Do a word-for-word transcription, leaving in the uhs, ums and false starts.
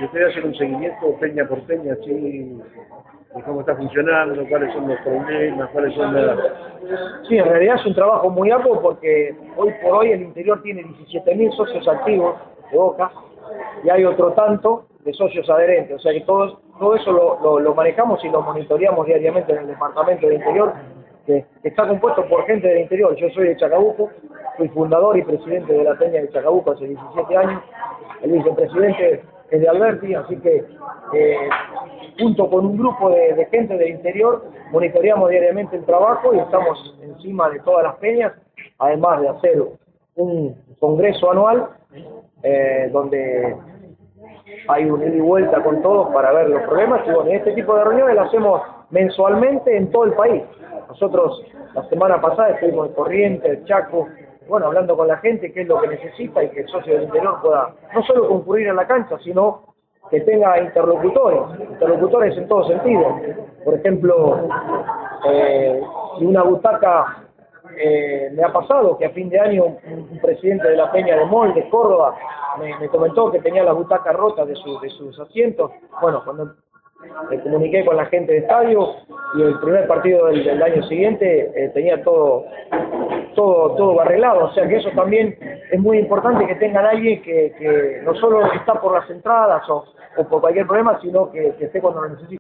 Si ustedes hacen un seguimiento peña por peña, así, de cómo está funcionando, cuáles son los problemas, cuáles son las... Sí, en realidad es un trabajo muy arduo porque hoy por hoy el interior tiene diecisiete mil socios activos de Boca y hay otro tanto de socios adherentes, o sea que todo, todo eso lo, lo, lo manejamos y lo monitoreamos diariamente en el departamento del interior, que está compuesto por gente del interior. Yo soy de Chacabuco, fui fundador y presidente de la Peña de Chacabuco hace diecisiete años, el vicepresidente es de Alberti, así que eh, junto con un grupo de, de gente del interior monitoreamos diariamente el trabajo y estamos encima de todas las peñas, además de hacer un congreso anual eh, donde hay un ida y vuelta con todos para ver los problemas, y bueno, este tipo de reuniones las hacemos mensualmente en todo el país. Nosotros la semana pasada estuvimos en Corrientes, Chaco, bueno, hablando con la gente qué es lo que necesita y que el socio del interior pueda no solo concurrir a la cancha, sino que tenga interlocutores, interlocutores en todo sentido. Por ejemplo, eh, si una butaca, eh, me ha pasado que a fin de año un, un presidente de la Peña de Mol, de Córdoba, me, me comentó que tenía las butacas rotas de, su, de sus asientos. Bueno, cuando me comuniqué con la gente de estadio y el primer partido del, del año siguiente eh, tenía todo, todo, todo arreglado, o sea que eso también es muy importante, que tengan alguien que, que no solo está por las entradas o, o por cualquier problema, sino que, que esté cuando lo necesite.